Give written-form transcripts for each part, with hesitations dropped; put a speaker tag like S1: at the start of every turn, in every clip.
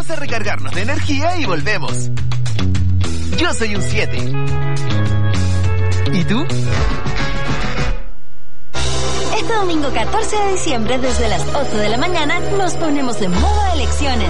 S1: Vamos a recargarnos de energía y volvemos. Yo soy un 7. ¿Y tú?
S2: Este domingo 14 de diciembre, desde las 8 de la mañana, nos ponemos en modo elecciones.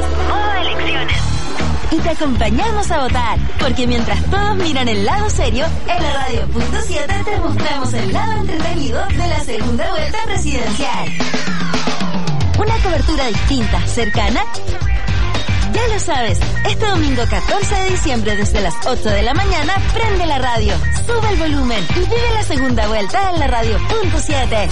S2: Y te acompañamos a votar, porque mientras todos miran el lado serio, en la Radio.7 te mostramos el lado entretenido de la segunda vuelta presidencial. Una cobertura distinta, cercana. Ya lo sabes, este domingo 14 de diciembre desde las 8 de la mañana, prende la radio, sube el volumen y vive la segunda vuelta en la Radio.7.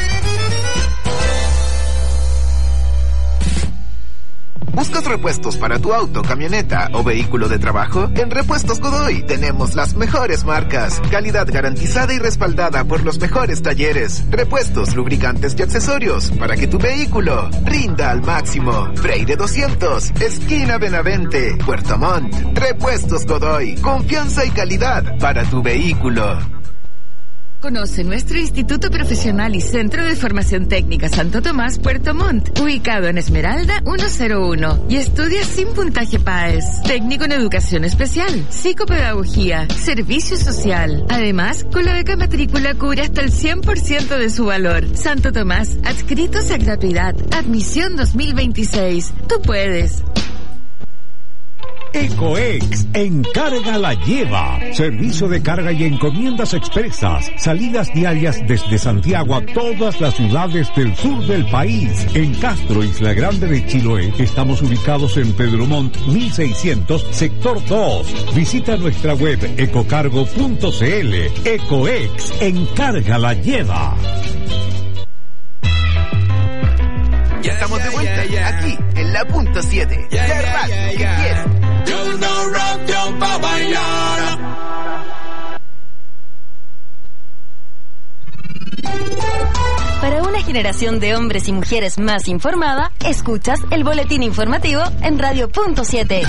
S1: ¿Buscas repuestos para tu auto, camioneta o vehículo de trabajo? En Repuestos Godoy tenemos las mejores marcas, calidad garantizada y respaldada por los mejores talleres, repuestos, lubricantes y accesorios para que tu vehículo rinda al máximo. Freire 200, esquina Benavente, Puerto Montt. Repuestos Godoy, confianza y calidad para tu vehículo.
S3: Conoce nuestro Instituto Profesional y Centro de Formación Técnica Santo Tomás, Puerto Montt, ubicado en Esmeralda 101, y estudia sin puntaje PAES, técnico en educación especial, psicopedagogía, servicio social. Además, con la beca matrícula cubre hasta el 100% de su valor. Santo Tomás, adscritos a gratuidad, admisión 2026. Tú puedes.
S4: Ecoex, Encarga la Lleva. Servicio de carga y encomiendas expresas. Salidas diarias desde Santiago a todas las ciudades del sur del país. En Castro, Isla Grande de Chiloé, estamos ubicados en Pedro Montt 1600, sector 2. Visita nuestra web ecocargo.cl. Ecoex, Encarga la Lleva.
S1: Ya estamos de vuelta, aquí, en la punto 7. La radio que quieres.
S2: Para una generación de hombres y mujeres más informada, escuchas el boletín informativo en Radio.7.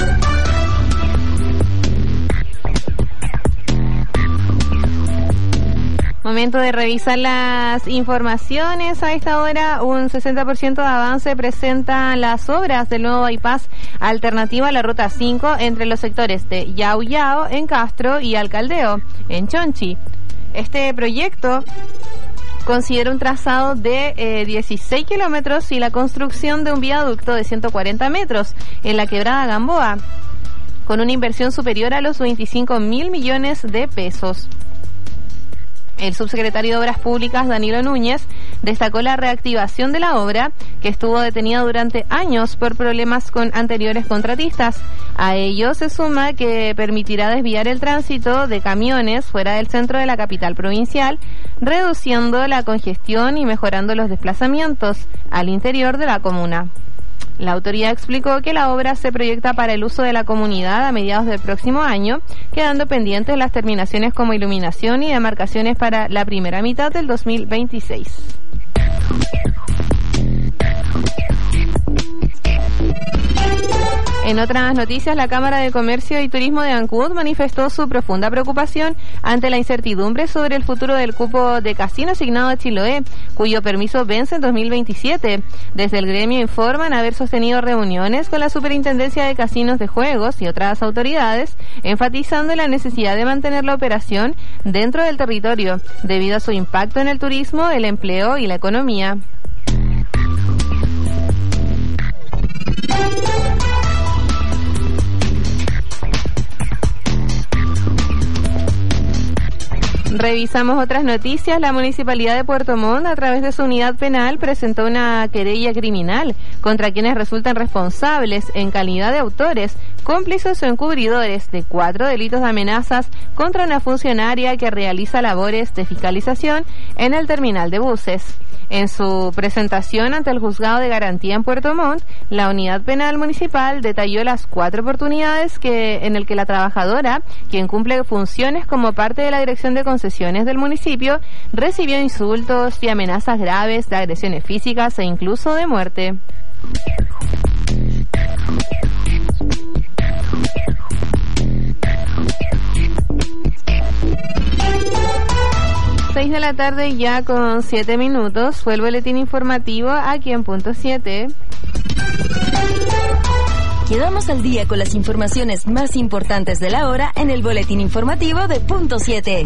S5: Momento de revisar las informaciones. A esta hora, un 60% de avance presentan las obras del nuevo bypass alternativa a la Ruta 5 entre los sectores de Yao Yao en Castro y Alcaldeo en Chonchi. Este proyecto considera un trazado de 16 kilómetros y la construcción de un viaducto de 140 metros en la quebrada Gamboa, con una inversión superior a los 25.000 millones de pesos. El subsecretario de Obras Públicas, Danilo Núñez, destacó la reactivación de la obra, que estuvo detenida durante años por problemas con anteriores contratistas. A ello se suma que permitirá desviar el tránsito de camiones fuera del centro de la capital provincial, reduciendo la congestión y mejorando los desplazamientos al interior de la comuna. La autoridad explicó que la obra se proyecta para el uso de la comunidad a mediados del próximo año, quedando pendientes las terminaciones como iluminación y demarcaciones para la primera mitad del 2026. En otras noticias, la Cámara de Comercio y Turismo de Ancud manifestó su profunda preocupación ante la incertidumbre sobre el futuro del cupo de casino asignado a Chiloé, cuyo permiso vence en 2027. Desde el gremio informan haber sostenido reuniones con la Superintendencia de Casinos de Juegos y otras autoridades, enfatizando la necesidad de mantener la operación dentro del territorio, debido a su impacto en el turismo, el empleo y la economía. Revisamos otras noticias. La Municipalidad de Puerto Montt, a través de su unidad penal, presentó una querella criminal contra quienes resultan responsables en calidad de autores, cómplices o encubridores de 4 delitos de amenazas contra una funcionaria que realiza labores de fiscalización en el terminal de buses. En su presentación ante el Juzgado de Garantía en Puerto Montt, la Unidad Penal Municipal detalló las 4 oportunidades en el que la trabajadora, quien cumple funciones como parte de la Dirección de Concesiones del municipio, recibió insultos y amenazas graves de agresiones físicas e incluso de muerte. 6 de la tarde ya con 7 minutos. Fue el boletín informativo aquí en Punto 7.
S2: quedamos al día con las informaciones más importantes de la hora en el boletín informativo de Punto 7.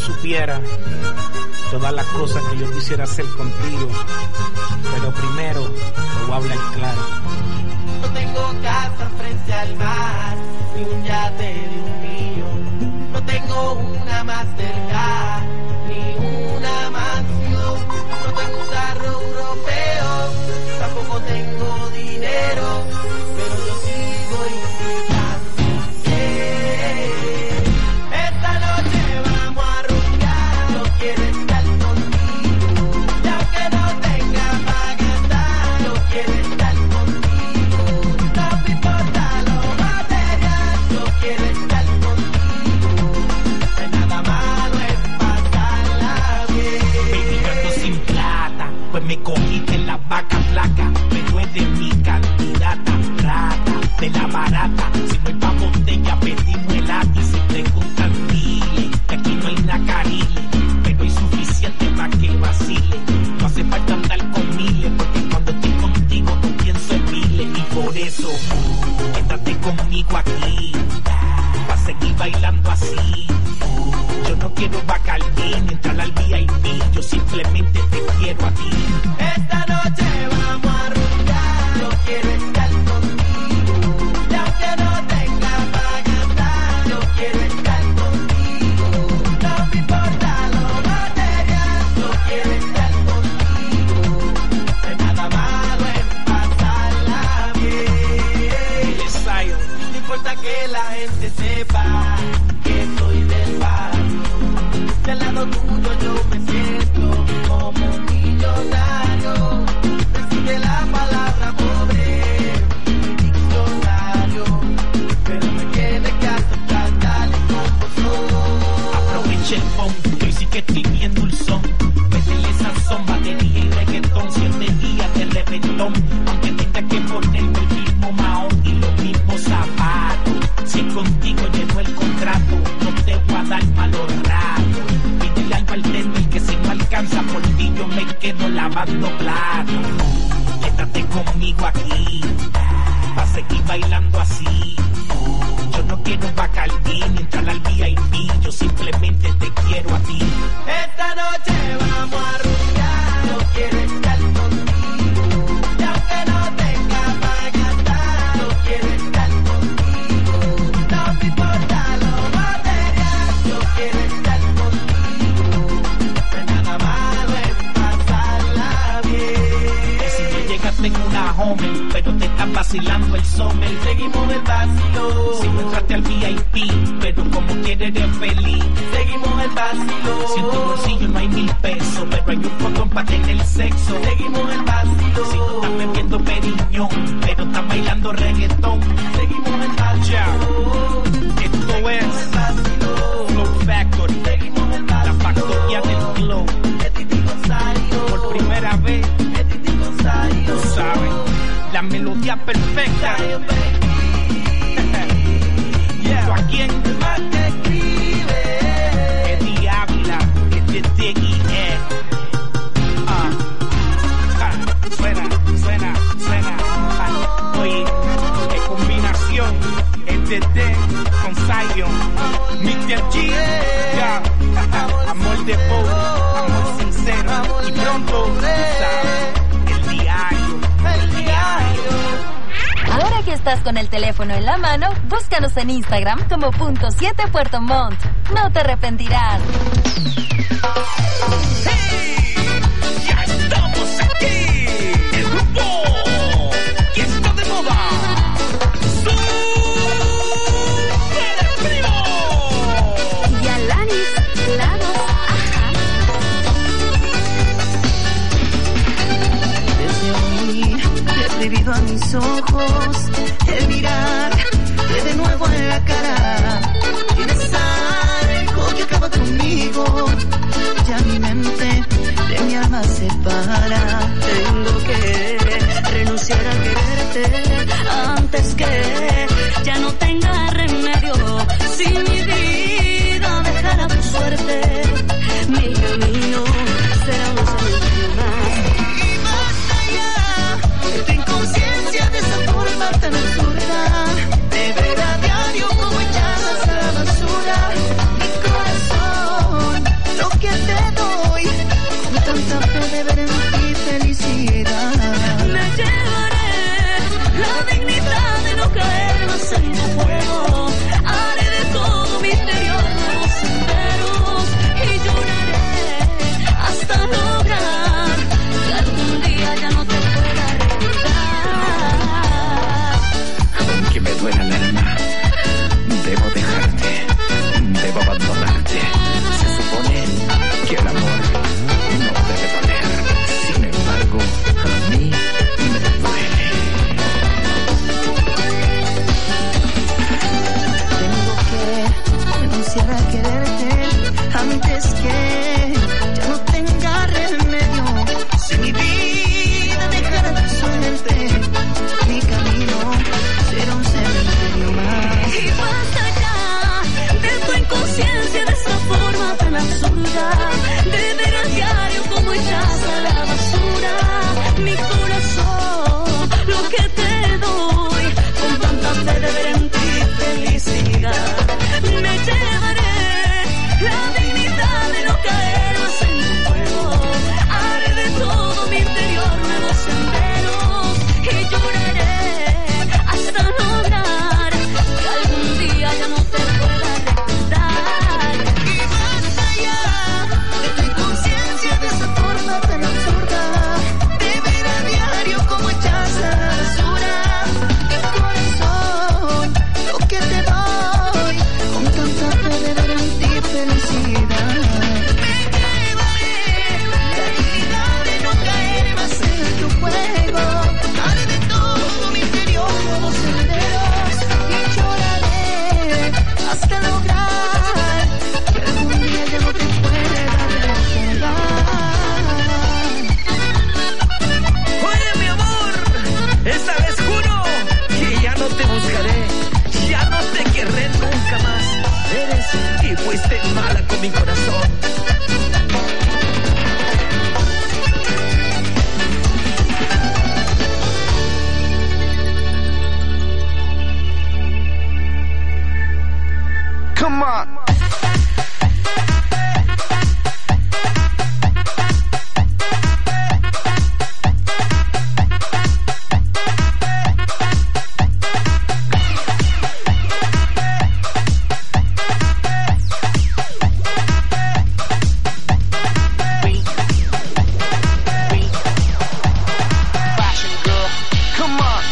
S6: supieras todas las cosas que yo quisiera hacer contigo, pero primero te voy a hablar claro.
S7: No tengo casa frente al mar, ni un yate de un millón. No tengo una Mastercard, ni una mansión. No tengo un carro europeo, tampoco tengo dinero, pero yo sigo invitándote. Esta noche vamos a rumbear, yo quiero estar contigo. Y aunque no tenga para gastar, yo quiero estar contigo. No me importa lo material, yo quiero estar contigo. No hay nada malo en pasarla bien.
S6: Baby, yo ando sin plata, pues me cogiste en la vaca flaca, pero es de mi candidata, rata, de la barata. Si no hay pa' botella, pedimos el ati. Si preguntan, dile que aquí no hay nacarile, pero hay suficiente pa' que vacile. No hace falta andar con miles, porque cuando estoy contigo no pienso en miles. Y por eso, quédate conmigo aquí, pa' seguir bailando así. Yo no quiero Bacardí ni entrar al VIP, yo simplemente te quiero a ti.
S7: Esta noche vamos a rumbear, yo quiero estar contigo. Y aunque no tenga para gastar, yo quiero estar contigo. No me importa lo material, yo quiero estar contigo. No hay nada malo en pasarla bien. No importa que la gente sepa que soy del barrio. Del lado tuyo yo me siento como un millonario. Recibe la palabra pobre, diccionario, pero me tiene que aceptar tal y como soy.
S6: Aprovecha el phone, que hoy sí que estoy bien dulzón. Métele Sansón, batería y reggaetón, 7 días de reventón. Aunque tenga que ponerme el mismo mahón y los mismos zapatos. Si contigo llevo el contrato, no te voy a dar malos ratos. Pídele al bartender que si no alcanza por ti yo me quedo lavando platos. Quédate conmigo aquí, pa' seguir bailando así. Yo no quiero Bacardí ni entrar al VIP, yo simplemente te quiero a ti.
S7: Esta noche vamos a rumbear, yo quiero estar contigo. Y aunque no tenga para gastar, yo quiero estar contigo. No me importa lo material, yo quiero estar contigo. No hay nada malo en pasarla bien.
S6: Si no llegaste en una Homer, pero te estás vacilando el summer.
S7: Seguimos el vacilo.
S6: Si no entraste al VIP, pero como quieres eres feliz.
S7: Seguimos el vacilo.
S6: Si en tu bolsillo no hay 1000 pesos, pero hay un botón para tener sexo.
S7: Seguimos el vacilo.
S6: Si no estás bebiendo periñón, pero estás bailando reggaetón.
S7: Seguimos el vacilo.
S6: Esto es Flow Factory,
S7: Seguimos el
S6: la
S7: vacilo.
S6: factoría del flow. Por primera vez, tú sabes, la melodía perfecta. ¿Junto a quién?
S7: El más que escribe.
S6: Eddie Ávila, es de Diggy Ed. Suena. Oye, qué combinación. Es de D con Zion, Mr. G, ya. Amor de pobre, amor sincero. Y pronto, tú sabes, el diario.
S2: Ahora que estás con el teléfono en la mano, búscanos en Instagram como .7 Puerto Montt. No te arrepentirás.
S6: ¡Hey! ¡Ya estamos aquí! ¡El grupo! ¡Y está de moda! ¡Super Primo!
S2: Y Alanis, claro, ajá.
S8: Desde hoy he prohibido a mis ojos el mirarte de nuevo en la cara. Tienes algo que acaba conmigo. Ya mi mente de mi alma separa. Tengo que renunciar a quererte antes que ya no tenga remedio. Si mi vida dejara tu suerte, mi camino será un solo más. Y más allá de tu inconsciencia, de esa forma tan absurda, de ver a diario como echabas a la basura mi corazón.
S9: absurda de ver a diario como echas a la basura mi corazón, lo que te doy con tanta fe de ver en ti felicidad. Me llevaré la dignidad de no caer más en tu juego, haré de todo mi interior nuevos senderos y lloraré hasta lograr que algún día ya no te pueda recordar.
S8: Y más allá de tu inconsciencia, de esa forma tan absurda de ver a diario como echas a la basura mi corazón, lo que te doy con tanta fe de ver en ti felicidad. La dignidad de no caer más en tu juego, haré de todo mi interior nuevos senderos y lloraré hasta lograr que algún día ya no te pueda recordar.
S6: Oye, mi amor, esta vez juro que ya no te buscaré, ya no te querré nunca más. Eres y fuiste mala con mi corazón.
S1: Come on. Come on.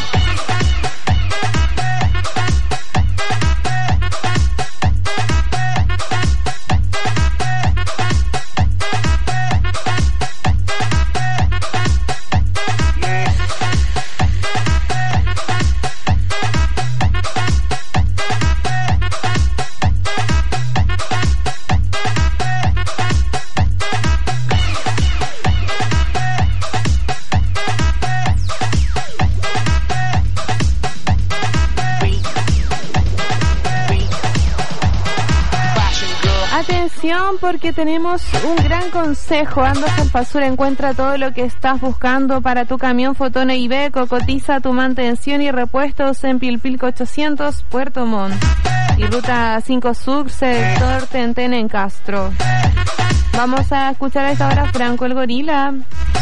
S5: Atención, porque tenemos un gran consejo. Andas Alfasur, encuentra todo lo que estás buscando para tu camión Fotona Iveco. Cotiza tu mantención y repuestos en Pilpilco 800, Puerto Montt. Y Ruta 5 Sur, sector Tentén en Castro. Vamos a escuchar a esta hora Franco el Gorila.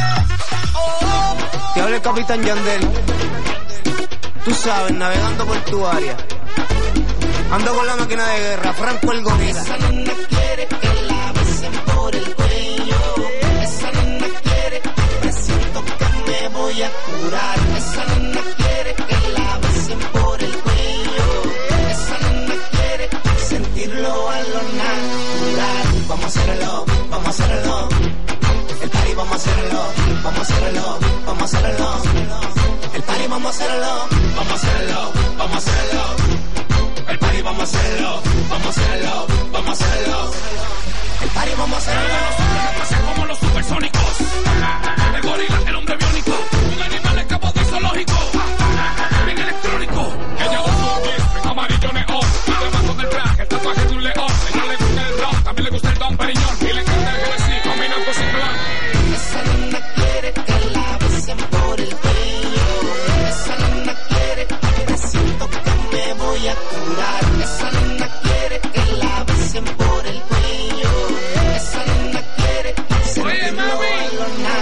S10: Te habla el Capitán Yandel. Tú sabes, navegando por tu área. Ando con la máquina de guerra, Franco el Gorila.
S8: Esa nena quiere que la besen por el cuello. Esa nena quiere, presiento que me voy a curar. Esa nena quiere que la besen por el cuello. Esa nena quiere sentirlo a lo natural. Vamos a hacerlo, vamos a hacerlo. El party vamos a hacerlo, vamos a hacerlo, vamos a hacerlo. El party vamos a hacerlo, vamos a hacerlo, vamos a hacerlo. El party vamos a hacerlo, vamos a hacerlo, vamos a hacerlo. El party vamos a hacerlo.
S6: Como los supersónicos. El gorila, el hombre biónico. Un animal escapado de zoológico. Bien electrónico. Ella usa un whisky amarillo neón. Y debajo del traje el tatuaje de un león. Ella le gusta el rock, también le gusta el Don Periñón. Y le encanta el Genesis, caminando sin plan.
S8: Esa nena quiere que la besen por el cuello. Esa nena quiere, presiento que me voy a curar. Esa nena quiere que la besen por el cuello. Esa nena quiere sentirlo a lo natural.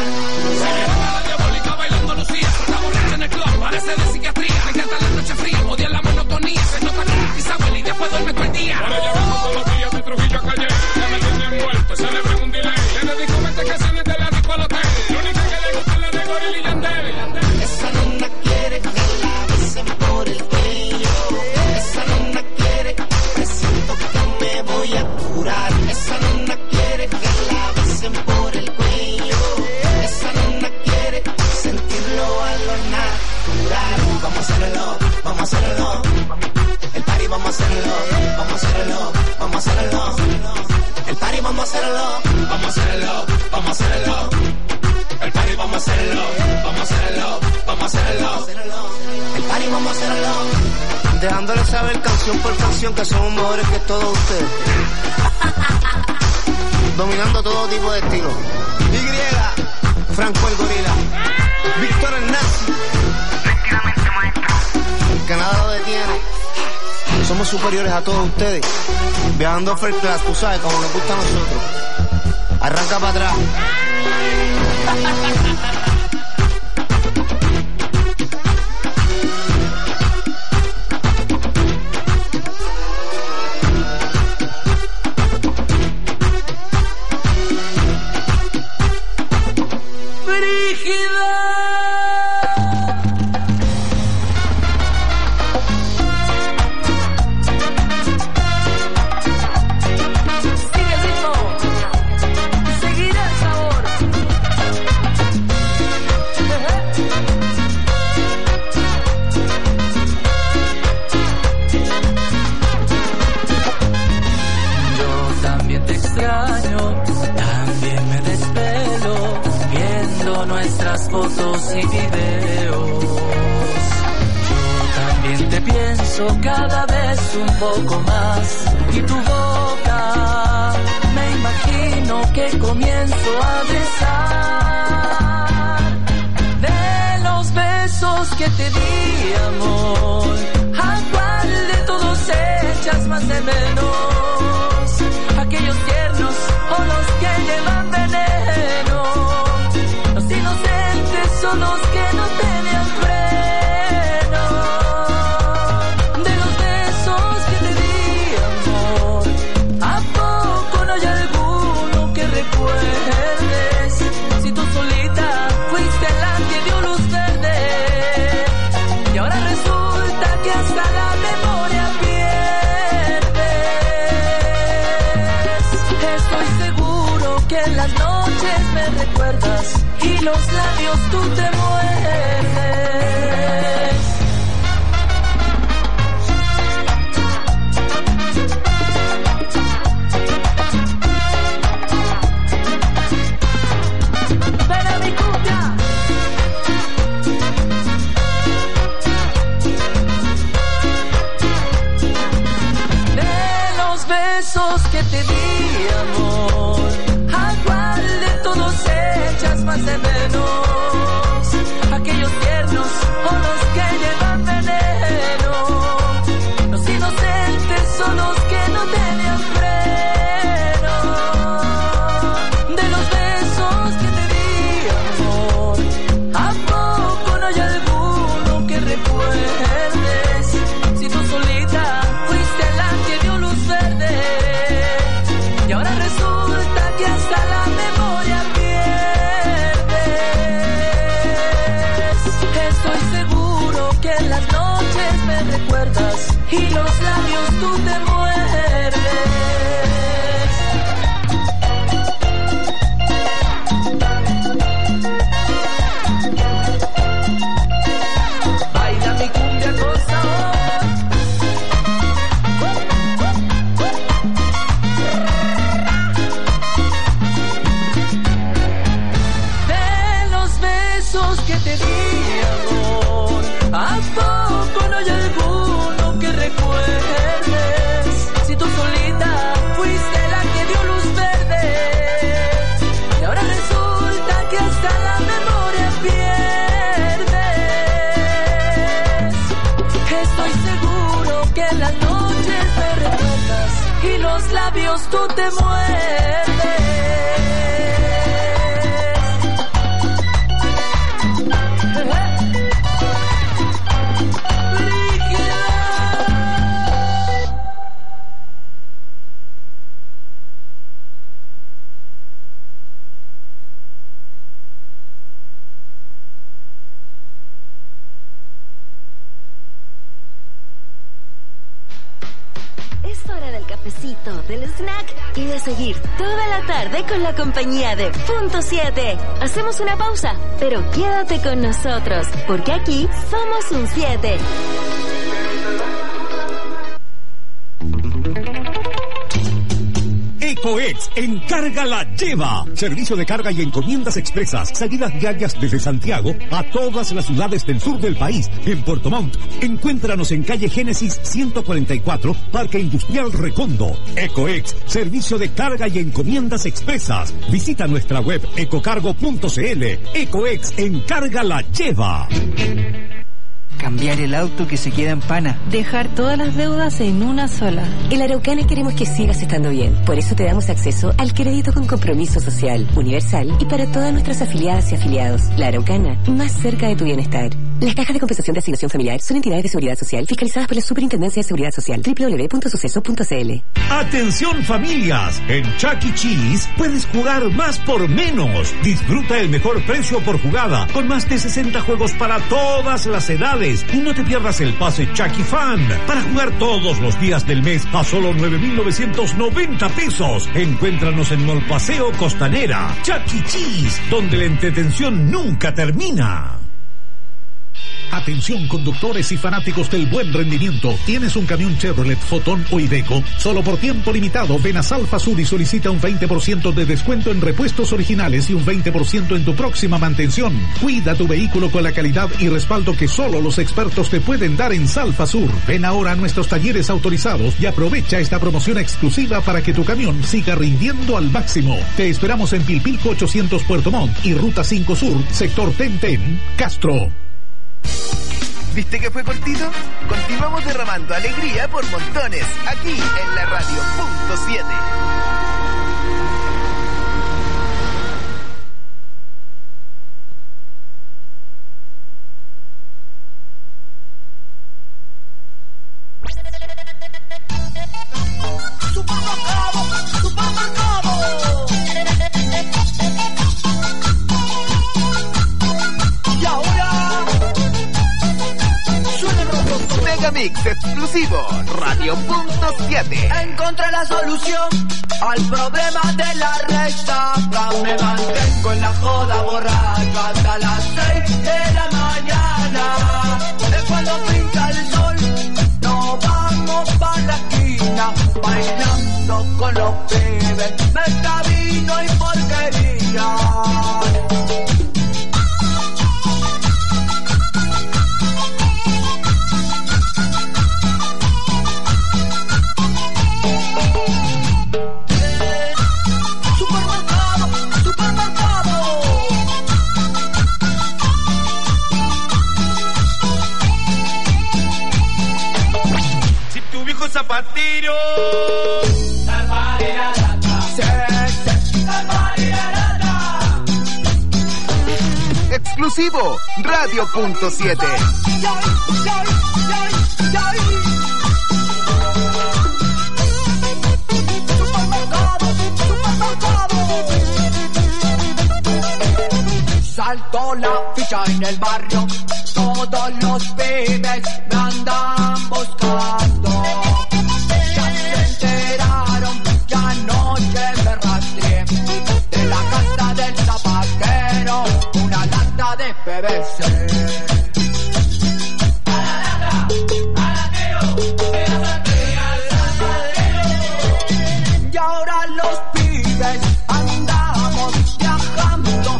S6: La diabólica bailando Lucía. La borracha en el club, parece de psiquiatría. Me encanta la noche fría, odia la monotonía. Se nota que es Isabel y después duerme todo el día. Para ella vamos todos los días de Trujillo a Calle. Ya me tiene envuelto, se le ve un delay. Le dedico 20 canciones de la disco al hotel. Lo único que le gusta es la de Gorila y Yandel.
S8: Esa nena quiere que la besen por el cuello. Esa nena quiere, presiento que me voy a curar. Esa nena quiere que la besen por el cuello. Esa nena quiere sentirlo a lo natural. Vamos a hacerlo, vamos a hacerlo. El party vamos a hacerlo, vamos a hacerlo, vamos a hacerlo. El party vamos a hacerlo, vamos a hacerlo, vamos a hacerlo. El party vamos a hacerlo, vamos a hacerlo, vamos a hacerlo. El party vamos a hacerlo.
S10: Dejándole saber canción por canción que somos mejores que todos ustedes. dominando todo tipo de estilo. Y, Franco el gorila, Víctor el nazi, el que nada lo detiene. Somos superiores a todos ustedes, viajando first class, tú sabes, como nos gusta a nosotros. Arranca para atrás.
S11: Fotos y videos. Yo también te pienso cada vez un poco más. Y tu boca, me imagino que comienzo a besar. De los besos que te di, amor, ¿a cuál de todos echas más de menos? Aquellos tiernos o los que llevan veneno. Los inocentes son los que no tenían freno. De los besos que te di, amor, ¿a poco no hay alguno que recuerdes? Si tú solita fuiste la que dio luz verde, y ahora resulta que hasta la memoria pierdes. Estoy seguro que en las noches me recuerdas y los labios tú te muerdes. Ven a mi cumbia. De los besos que te di, amor, ¿a cuál de todos echas más de menos? Aquellos tiernos o los que llevan veneno. Los inocentes son los que no tenían freno. De los besos que te di, amor, ¿a poco no hay alguno que recuerdes? Si tú solita fuiste la que dio luz verde, y ahora resulta que hasta la memoria pierdes. Estoy seguro que en las noches me recuerdas y los labios tú te muerdes. Baila mi cumbia con sabor. De los besos que te di, amor, ¿a poco no hay alguno que recuerdes? Si tú solita fuiste la que dio luz verde, y ahora resulta que hasta la memoria pierdes. Estoy seguro que en las noches me recuerdas y los labios tú te muerdes.
S2: Es hora del cafecito, del snack y de seguir toda la tarde con la compañía de Punto 7. Hacemos una pausa, pero quédate con nosotros, porque aquí somos un 7.
S4: Ecoex en Carga la Lleva. Servicio de carga y encomiendas expresas. Salidas diarias desde Santiago a todas las ciudades del sur del país. En Puerto Montt, encuéntranos en calle Génesis 144, Parque Industrial Recondo. Ecoex, servicio de carga y encomiendas expresas. Visita nuestra web ecocargo.cl. Ecoex en Carga la Lleva.
S12: Cambiar el auto que se queda en pana.
S2: Dejar todas las deudas en una sola.
S13: En la Araucana queremos que sigas estando bien. Por eso te damos acceso al crédito con compromiso social, universal y para todas nuestras afiliadas y afiliados. La Araucana, más cerca de tu bienestar. Las cajas de compensación de asignación familiar son entidades de seguridad social fiscalizadas por la Superintendencia de Seguridad Social. www.suceso.cl.
S4: Atención familias, en Chuck E. Cheese puedes jugar más por menos. Disfruta el mejor precio por jugada, con más de 60 juegos para todas las edades. Y no te pierdas el pase Chucky Fan para jugar todos los días del mes a solo 9,990 pesos. Encuéntranos en Mall Paseo Costanera. Chuck E. Cheese, donde la entretención nunca termina.
S14: Atención conductores y fanáticos del buen rendimiento. ¿Tienes un camión Chevrolet, Fotón o Iveco? Solo por tiempo limitado ven a Salfa Sur y solicita un 20% de descuento en repuestos originales y un 20% en tu próxima mantención. Cuida tu vehículo con la calidad y respaldo que solo los expertos te pueden dar en Salfa Sur. Ven ahora a nuestros talleres autorizados y aprovecha esta promoción exclusiva para que tu camión siga rindiendo al máximo. Te esperamos en Pilpilco 800 Puerto Montt y Ruta 5 Sur, sector Tenten, Castro.
S1: ¿Viste que fue cortito? Continuamos derramando alegría por montones, aquí en la radio punto 7. Mix exclusivo, Radio Punto 7.
S7: Encontré la solución al problema de la resaca. Me mantengo en la joda borracha hasta las 6 de la mañana. Es cuando pinta el sol, nos vamos pa' la esquina, bailando con los pibes, mezcla vino y porquería.
S6: Zapatero.
S1: Exclusivo, Radio Punto 7.
S7: Saltó la ficha en el barrio, todos los pibes me andan buscando. Ya se enteraron que anoche me rastreé de la casa del zapatero una lata de PVC. Y ahora los pibes andamos viajando.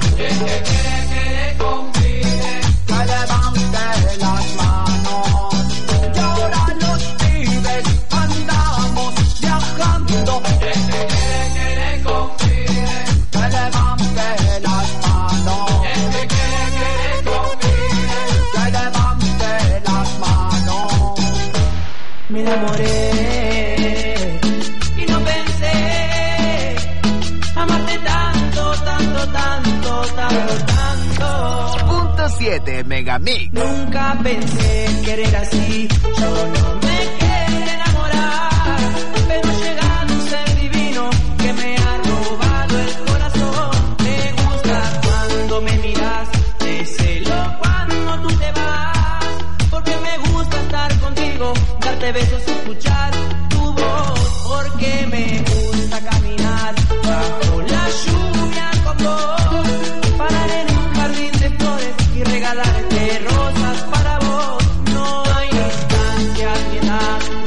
S7: Me enamoré y no pensé amarte tanto, tanto, tanto, tanto, tanto.
S1: Punto 7 Megamix.
S7: Nunca pensé querer así, yo no me quería enamorar, pero llega un ser divino que me ha robado el corazón. Me gusta cuando me miras, te celo cuando tú te vas, porque me gusta estar contigo, darte besos y escuchar tu voz, porque me gusta caminar bajo la lluvia con vos, parar en un jardín de flores y regalarte rosas para vos. No hay distancia ni edad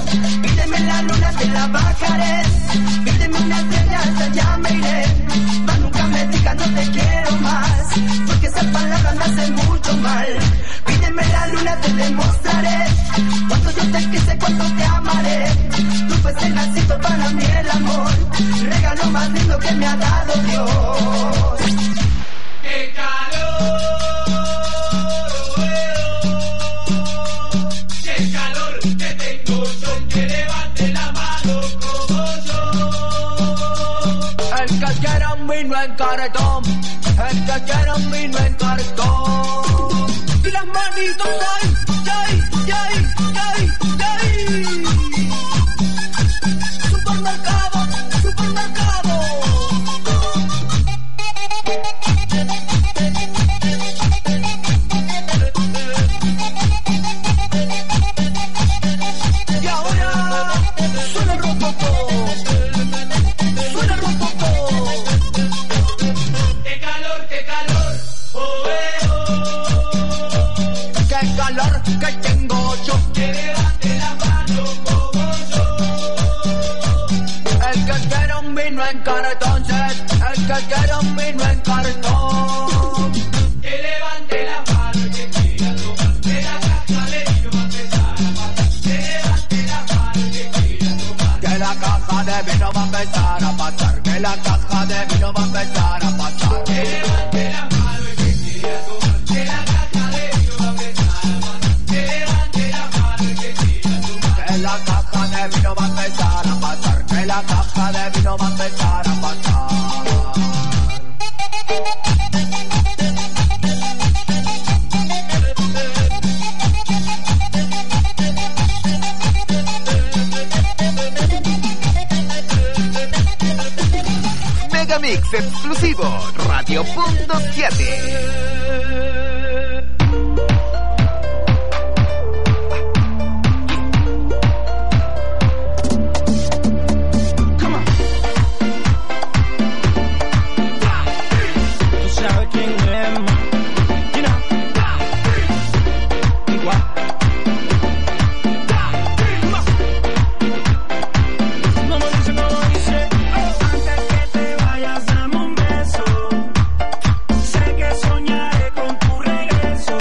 S8: Pídeme la luna, te la bajaré. Pídeme una estrella, hasta allá me iré. Mas nunca me digas no te quiero más, porque esas palabras me hacen mucho mal. Pídeme la luna, te demostraré cuánto yo te quise, cuánto te amaré. Tú fuiste el nacito para mí el amor, regalo más lindo que me ha dado Dios. ¡Qué calor! ¡Qué calor que tengo yo! Que levante la mano como yo.
S11: El que quiera un vino en cartón, el que quiera un vino en cartón. Y las manitos ahí, ahí, ahí, ahí, ahí. Supermercado, supermercado. Y ahora suena el rompopó, suena el rompopó.
S8: ¡Qué calor, qué calor! ¡Oh, oh!
S11: ¡Qué calor que tengo yo!
S8: Que levante la mano como yo.
S11: El que quiera un vino en cartón, el que quiera un vino en cartón.
S8: Que levante la mano y que quiera tomar. Que la caja de vino va a empezar a pasar. Que levante la mano y que quiera tomar.
S11: Que la caja de vino va a empezar a pasar. Que la caja de vino va a empezar a pasar.
S8: Que levante la mano y que quiera tomar. Que la caja de vino va a empezar a pasar. Que levante la mano y que quiera tomar.
S11: Que la caja de vino va a empezar a pasar. Que la caja de vino va a empezar a pasar.
S1: Megamix exclusivo, Radio Punto 7.
S7: Sé que soñaré con tu regreso.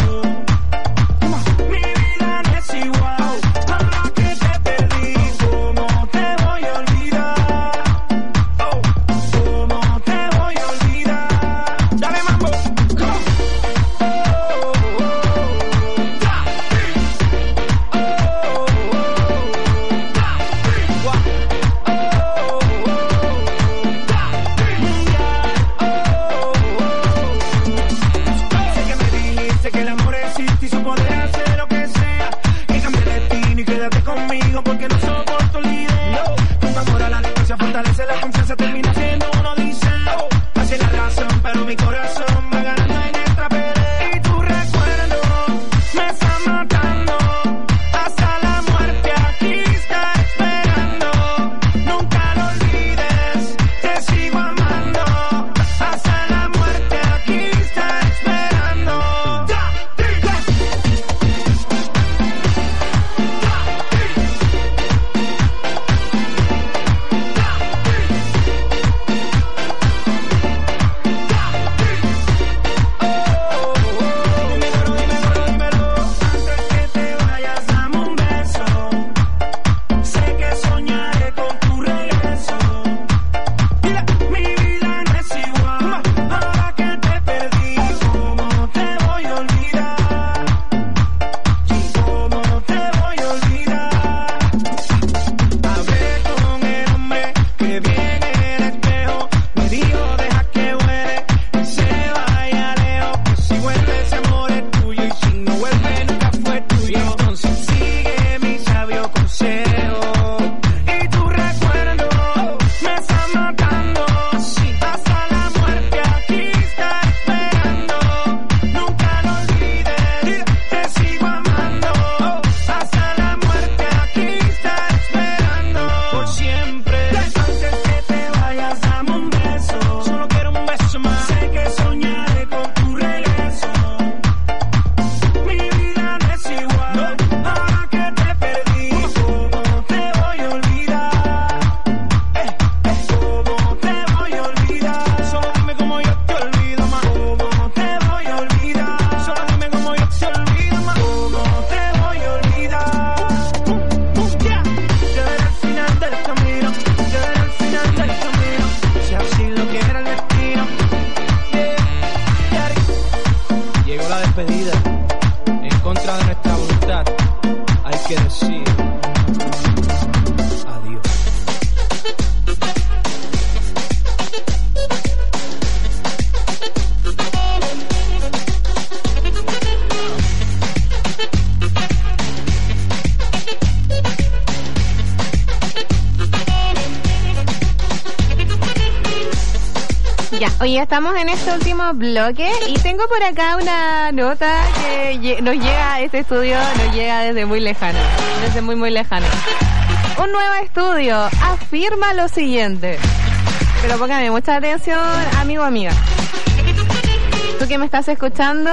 S5: Ya, oye, estamos en este último bloque y tengo por acá una nota que nos llega a este estudio, nos llega desde muy lejano, desde muy lejano. Un nuevo estudio afirma lo siguiente, pero póngame mucha atención, amigo, amiga. Tú que me estás escuchando,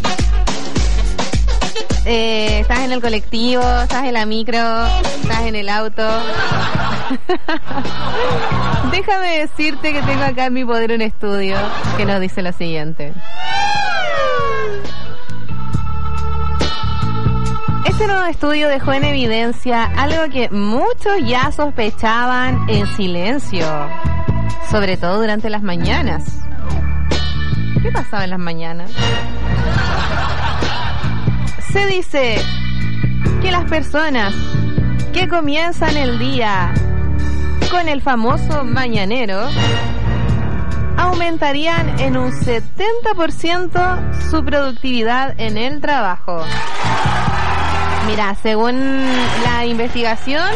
S5: estás en el colectivo, estás en la micro, estás en el auto. Déjame decirte que tengo acá en mi poder un estudio que nos dice lo siguiente. Este nuevo estudio dejó en evidencia algo que muchos ya sospechaban en silencio, sobre todo durante las mañanas. ¿Qué pasaba en las mañanas? Se dice que las personas que comienzan el día con el famoso mañanero aumentarían en un 70% su productividad en el trabajo. Mira, según la investigación,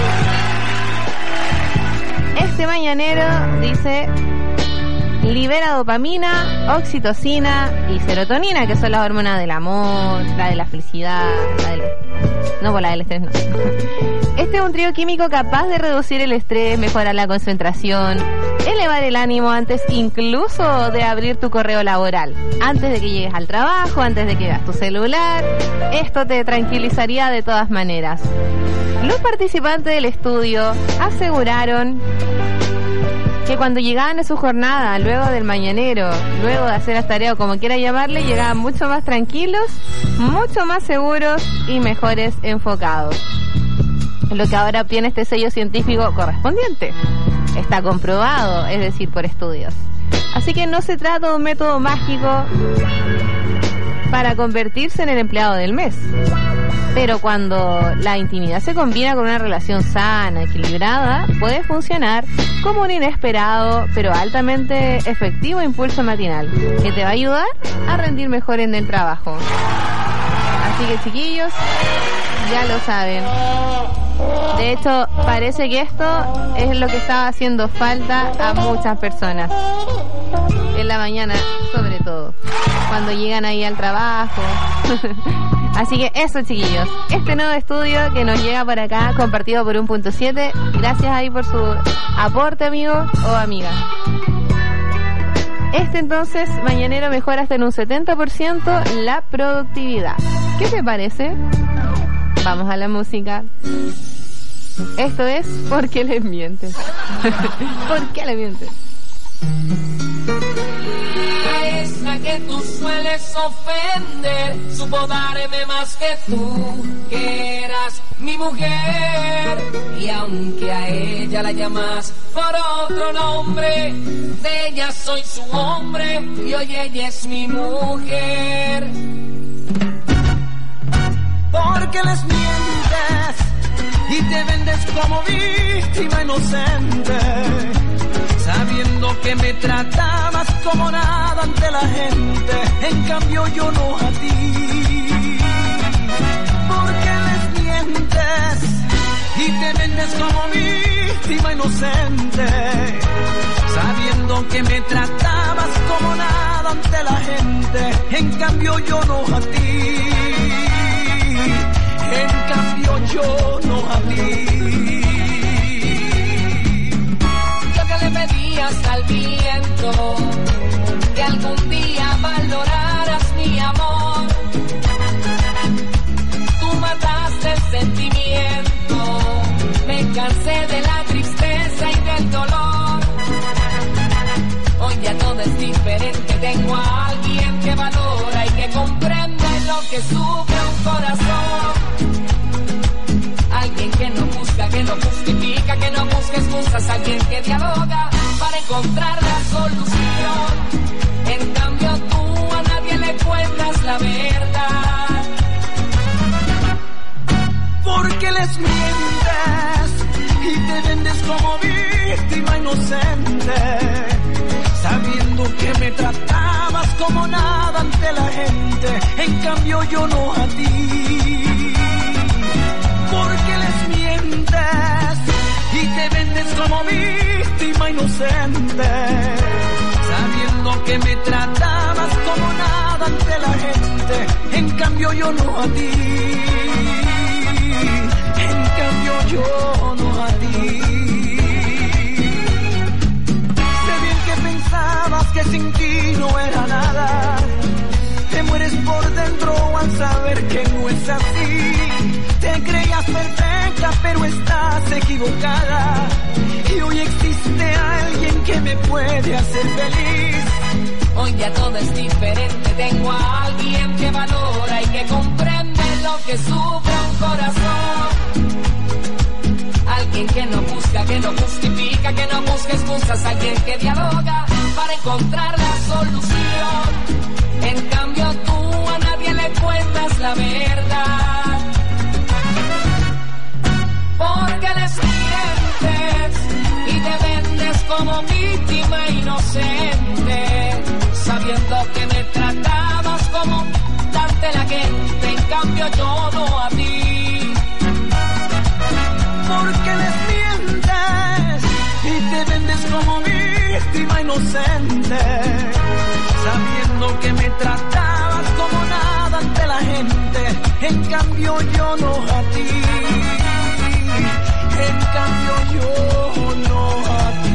S5: este mañanero dice libera dopamina, oxitocina y serotonina, que son las hormonas del amor, la de la felicidad, la del estrés no. Este es un trío químico capaz de reducir el estrés, mejorar la concentración, elevar el ánimo antes incluso de abrir tu correo laboral, antes de que llegues al trabajo, antes de que veas tu celular. Esto te tranquilizaría de todas maneras. Los participantes del estudio aseguraron que cuando llegaban a su jornada, luego del mañanero, luego de hacer las tareas o como quiera llamarle, llegaban mucho más tranquilos, mucho más seguros y mejores enfocados. Lo que ahora obtiene este sello científico correspondiente. Está comprobado, es decir, por estudios. Así que no se trata de un método mágico para convertirse en el empleado del mes. Pero cuando la intimidad se combina con una relación sana, equilibrada, puede funcionar como un inesperado pero altamente efectivo impulso matinal que te va a ayudar a rendir mejor en el trabajo. Así que, chiquillos, ya lo saben. De hecho, parece que esto es lo que estaba haciendo falta a muchas personas en la mañana, sobre todo cuando llegan ahí al trabajo. Así que eso, chiquillos, este nuevo estudio que nos llega por acá, compartido por 1.7, gracias ahí por su aporte, amigo o amiga. Este entonces mañanero mejora hasta en un 70% la productividad. ¿Qué te parece? Vamos a la música. Esto es ¿Por qué les mientes? ¿Por qué le mientes?
S11: Esa que tú sueles ofender supo darme más que tú, que eras mi mujer. Y aunque a ella la llamas por otro nombre, de ella soy su hombre y hoy ella es mi mujer.
S7: Porque les mientes y te vendes como víctima inocente, sabiendo que me tratabas como nada ante la gente, en cambio yo no a ti. Porque les mientes y te vendes como víctima inocente, sabiendo que me tratabas como nada ante la gente, en cambio yo no a ti. En cambio yo no a ti.
S11: Lo que le pedías al viento, que algún día valoraras mi amor. Tú mataste el sentimiento, me cansé de la tristeza y del dolor. Hoy ya todo es diferente, tengo a alguien que valora y que comprende lo que sufre un corazón. Alguien que no busca, que no justifica, que no busca excusas, alguien que dialoga para encontrar la solución. En cambio tú a nadie le cuentas la verdad.
S7: Porque les mientes y te vendes como víctima inocente, sabiendo que me tratabas como nada ante la gente, en cambio yo no a ti. Porque les mientes y te vendes como víctima inocente, sabiendo
S11: que me tratabas como nada ante la gente, en cambio yo no a ti. En cambio yo no a ti. Sé bien que pensabas que sin ti no era nada. Te mueres por dentro al saber que no es así. Te creías perfecta pero estás equivocada. Y hoy existe alguien que me puede hacer feliz.
S15: Hoy ya todo es diferente. Tengo a alguien que valora y que comprende lo que sufre un corazón. Alguien que no busca, que no justifica, que no busca excusas. Alguien que dialoga para encontrar la solución. En cambio tú a nadie le cuentas la verdad. Porque les mientes y te vendes como víctima inocente, sabiendo que me tratabas como ante la gente, en cambio yo no a ti.
S11: Porque les mientes y te vendes como víctima inocente, sabiendo que me tratabas como nada ante la gente, en cambio yo no a ti. En cambio yo no a ti.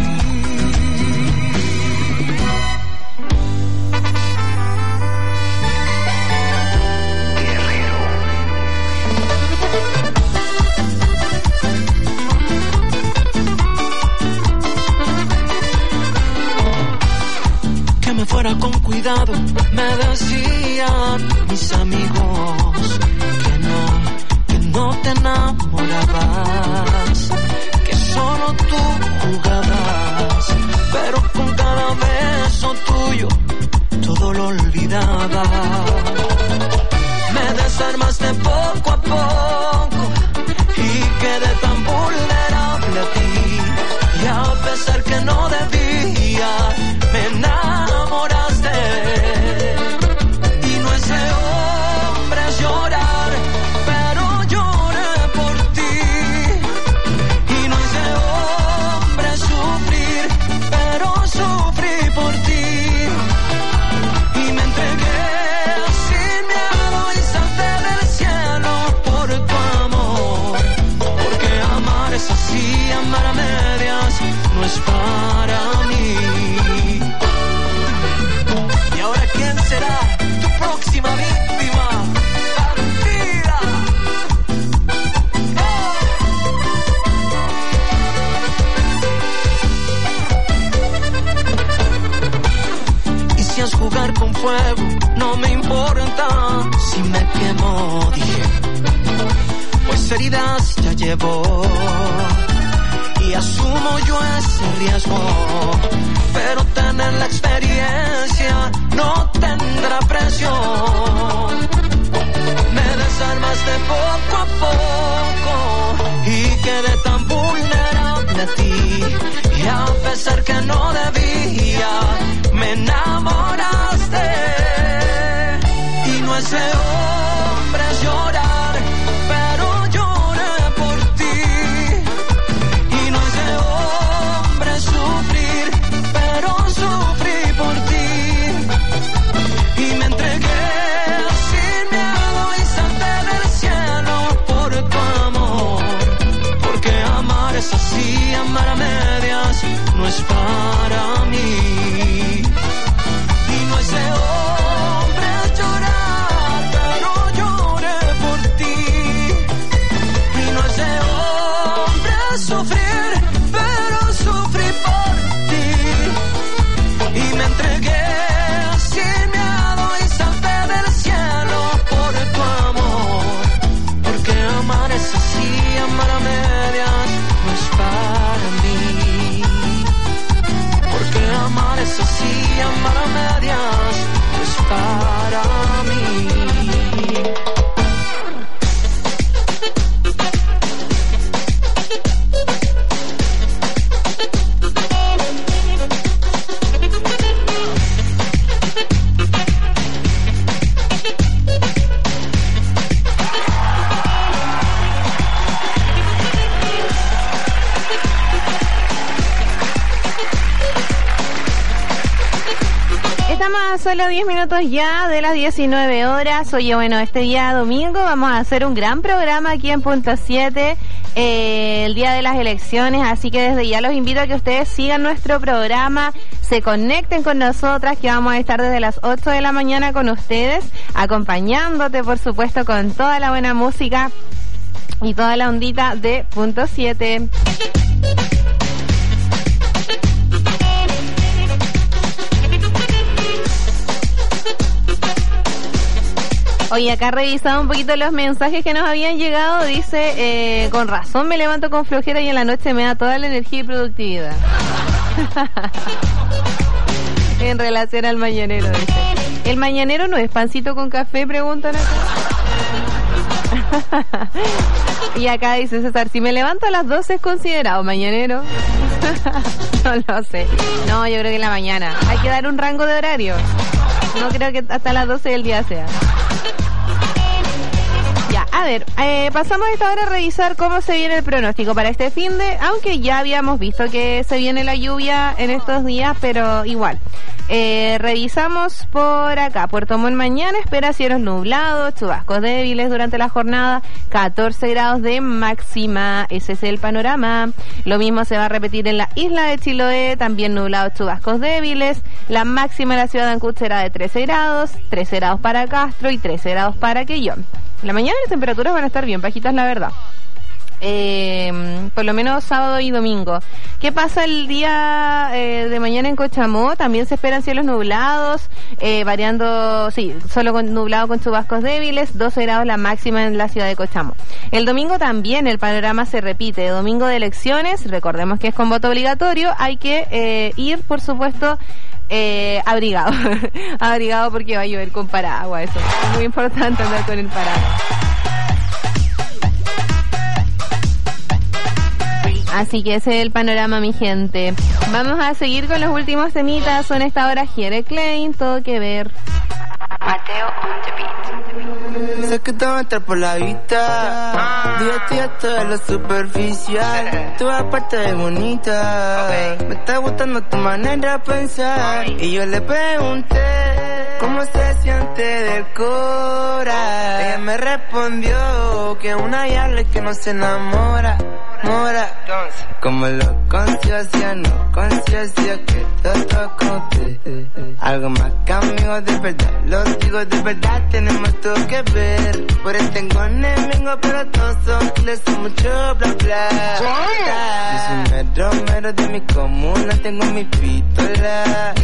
S7: Que me fuera con cuidado, me decían mis amigos que no te enamorabas, que solo tú jugabas, pero con cada beso tuyo todo lo olvidaba. Me desarmaste poco a poco y quedé tan vulnerable a ti, y a pesar que no debía, me enamoraste. Y no es de hombres llorar, pero lloré por ti. Y no es de hombres sufrir, pero sufrí por ti. Y me entregué sin miedo y salté del cielo por tu amor. Porque amar es así, amar a medias no es para mí. Y ahora ¿quién será tu próxima víctima? ¡Partida! Y si es jugar con fuego, no me importa si me quemo, dije, pues heridas ya llevo y asumo yo ese riesgo, pero tener la experiencia no tendrá precio. Me desarmaste poco a poco y quedé tan vulnerable a ti, y a pesar que no debía, me enamoraste. Y no es de hombres llorar, pero lloré por ti. Y no es de hombres sufrir, pero sufrí por ti. Y me entregué sin miedo y salté del cielo por tu amor. Porque amar es así, amar a medias no es para mí. Y no es de hombres llorar, pero lloré por ti. Y no es de hombres sufrir, pero sufrí por ti. Y me entregué sin miedo y salté del cielo por tu amor. Porque amar es así, amar a medias no es para mí. Porque amar es así, amar a medias no es para mí.
S5: a solo 10 minutos ya de las 19 horas. Oye, bueno, este día domingo vamos a hacer un gran programa aquí en Punto 7, el día de las elecciones, así que desde ya los invito a que ustedes sigan nuestro programa, se conecten con nosotras, que vamos a estar desde las 8 de la mañana con ustedes, acompañándote, por supuesto, con toda la buena música y toda la ondita de Punto 7. Oye, acá revisado un poquito los mensajes que nos habían llegado. Dice, con razón me levanto con flojera y en la noche me da toda la energía y productividad. En relación al mañanero, dice. ¿El mañanero no es pancito con café? Preguntan acá. Y acá dice César, si me levanto a las 12 es considerado mañanero. No lo sé. No, yo creo que en la mañana. Hay que dar un rango de horario. No creo que hasta las 12 del día sea. Ya, a ver, pasamos esta hora a revisar cómo se viene el pronóstico para este finde, aunque ya habíamos visto que se viene la lluvia en estos días, pero igual. Revisamos por acá. Puerto Montt mañana espera cielos nublados, chubascos débiles durante la jornada, 14 grados de máxima. Ese es el panorama. Lo mismo se va a repetir en la isla de Chiloé, también nublados, chubascos débiles. La máxima en la ciudad de Ancud será de 13 grados para Castro y 13 grados para Quellón. La mañana las temperaturas van a estar bien bajitas, la verdad. Por lo menos sábado y domingo. ¿Qué pasa el día de mañana en Cochamó? También se esperan cielos nublados, variando, sí, solo nublado con chubascos débiles, 12 grados la máxima en la ciudad de Cochamó. El domingo también el panorama se repite, domingo de elecciones, recordemos que es con voto obligatorio, hay que ir, por supuesto, abrigado, abrigado porque va a llover con paraguas, eso es muy importante andar con el paraguas. Así que ese es el panorama, mi gente. Vamos a seguir con los últimos temitas. Son esta hora Jere Klein, todo que ver.
S16: Mateo on the beat.
S8: Sé que te va a entrar por la vista. Divertida de lo superficial. Tú aparte de bonita. Me está gustando tu manera de pensar. Y yo le pregunté cómo se siente del cora. Ella me respondió que una diabla que no se enamora. Como lo conciencia, no conciencia que todo conté. Algo más que amigos de verdad, los digo de verdad, tenemos todo que ver. Por eso tengo enemigos, pero todos son giles, son mucho bla bla. Yo soy mero de mi comuna, tengo mi pistola.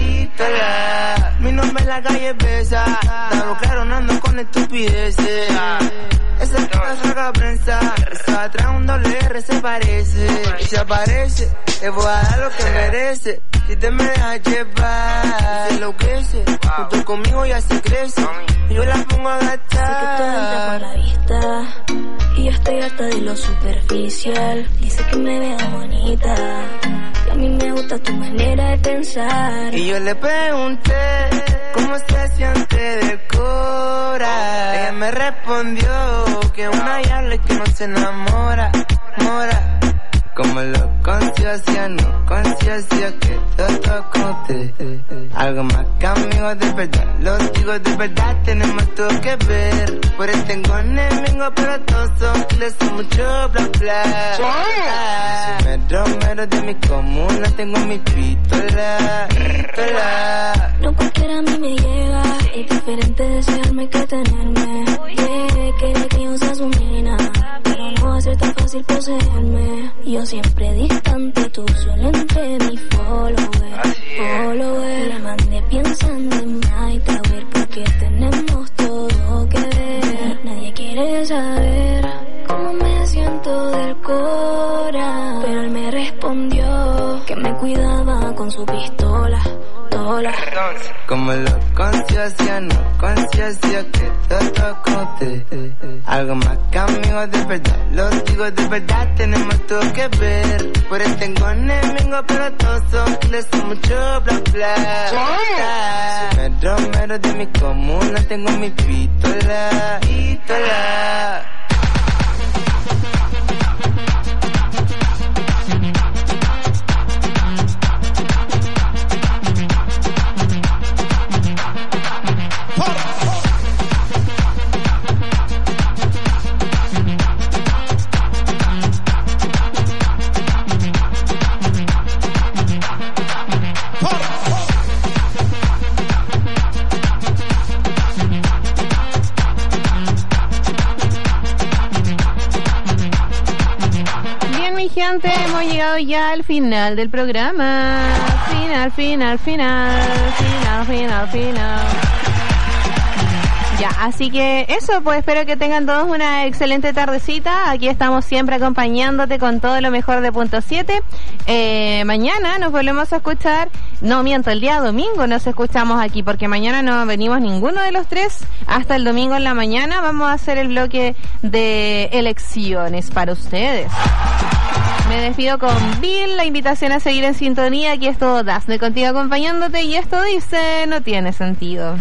S8: Mi nombre en la calle pesa, claro, claro, no ando con estupideces. Esa es la saca prensa, esa atrás un doble R se parece. Y si aparece, le voy a dar lo que merece. Si te me dejas llevar, se enloquece. Junto conmigo ya se crece, y yo la pongo a gastar.
S16: Sé que todo entra por la vista, y yo estoy harta de lo superficial. Dice que me veo bonita, y a mí me gusta tu manera de pensar.
S8: Y yo le pregunté cómo se siente del cora. Ella me respondió que una diabla que no se enamora, como lo conciencia, no conciencia que todo conté. Algo más que amigos de verdad, los digo de verdad, tenemos todo que ver. Por eso tengo enemigos, pero todos son giles, son mucho bla bla. Soy mero de mi comuna, tengo mi pistola.
S16: No cualquiera a mí me llega, es diferente desearme que tenerme. Quiere que yo sea su mina, pero no va a ser tan fácil poseerme. Yo siempre distante, tú solo entre mi follower. Le mandé pensando en night a ver porque tenemos todo que ver. Nadie quiere saber cómo me siento del cora, pero él me respondió que me cuidaba con su pistola.
S8: Como lo conciencia, no conciencia que todo conté. Algo más que amigos de verdad, los digo de verdad, tenemos todo que ver. Por eso tengo enemigos, pero todos son giles, son mucho bla bla. Soy mero de mi comuna, tengo mi pistola.
S5: ya al final del programa. Final. Ya, así que eso, pues espero que tengan todos una excelente tardecita. Aquí estamos siempre acompañándote con todo lo mejor de Punto 7. Mañana nos volvemos a escuchar. No, miento, el día domingo nos escuchamos aquí, porque mañana no venimos ninguno de los tres. Hasta el domingo en la mañana vamos a hacer el bloque de elecciones para ustedes. Me despido con Bill, la invitación a seguir en sintonía. Aquí es todo Dafne contigo acompañándote, y esto dice, no tiene sentido.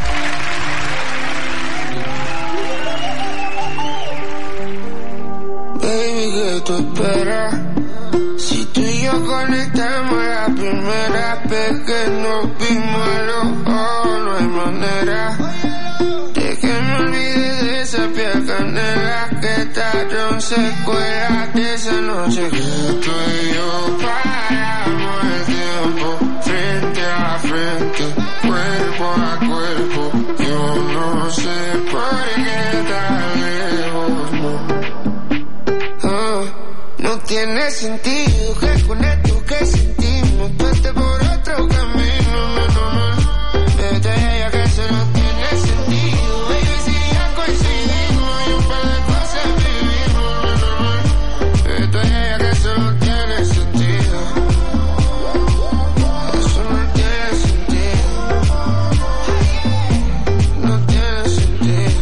S17: Baby, ¿qué tú esperas? Si tú y yo conectamos la primera vez que nos vimos a los ojos, no hay manera de que me olvide de esa piel canela que trajeron secuelas de esa noche que tú y yo paramos el tiempo frente a frente, cuerpo a cuerpo. Yo no sé por qué tan lejos, no tiene sentido que con esto que sentimos tú estés por otro camino, vete ya que eso no tiene sentido, baby, si ya coincidimos y un par de cosas vivimos, vete ya que eso no tiene sentido, eso no tiene sentido, no tiene sentido,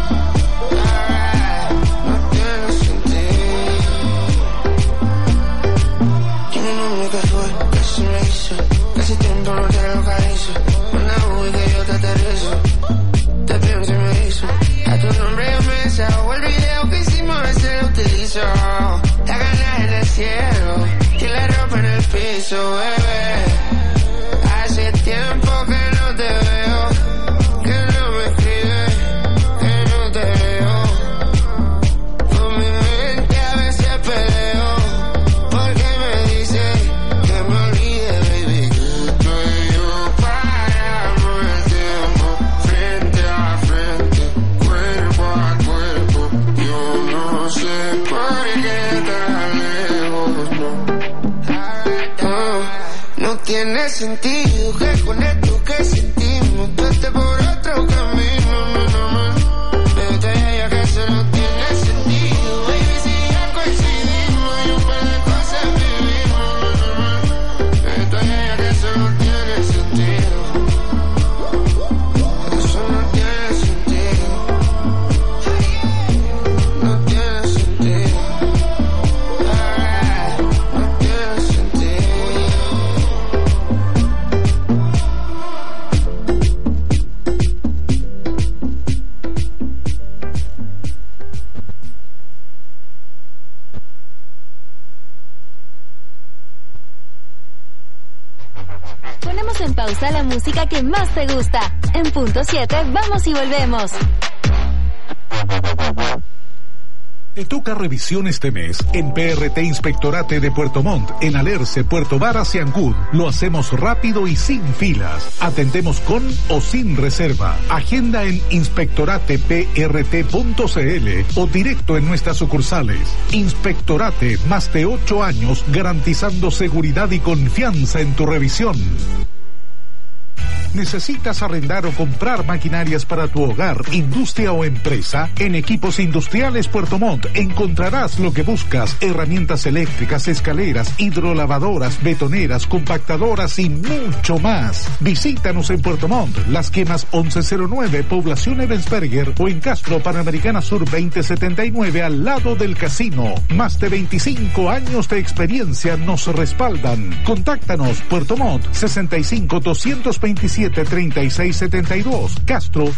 S17: no tiene sentido. ¿Qué fue? ¿Qué se me hizo? Casi tiempo no te localizo. Una uy que yo te aterrizo. Te pienso y me hizo. A tu nombre yo me desahogo. El video que hicimos a veces lo utilizo. La gana en el cielo y la ropa en el piso, bebé. Hace tiempo que no te veo, que no me escribes, que no te veo. Con mi mente a veces peleo, porque me dice que me olvide, baby, que tú y yo paramos el tiempo frente a frente, cuerpo a cuerpo. Yo no sé por qué tan lejos, no tiene sentido que con esto que sentimos tú estés por otro camino, vete ya que eso no tiene sentido, baby, si ya coincidimos y un par de cosas vivimos, vete ya que eso no tiene sentido, eso no tiene sentido, no tiene sentido, no tiene sentido.
S2: Ponemos en pausa la música que más te gusta. En Punto 7 vamos y volvemos.
S14: Te toca revisión este mes en PRT Inspectorate de Puerto Montt, en Alerce, Puerto Varas y Ancud. Lo hacemos rápido y sin filas. Atendemos con o sin reserva. Agenda en inspectorateprt.cl o directo en nuestras sucursales. Inspectorate, más de 8 años garantizando seguridad y confianza en tu revisión. ¿Necesitas arrendar o comprar maquinarias para tu hogar, industria o empresa? En Equipos Industriales Puerto Montt encontrarás lo que buscas: herramientas eléctricas, escaleras, hidrolavadoras, betoneras, compactadoras y mucho más. Visítanos en Puerto Montt, Las Quemas 1109, Población Ebensberger, o en Castro, Panamericana Sur 2079, al lado del casino. Más de 25 años de experiencia nos respaldan. Contáctanos, Puerto Montt, 65 227 3672, Castro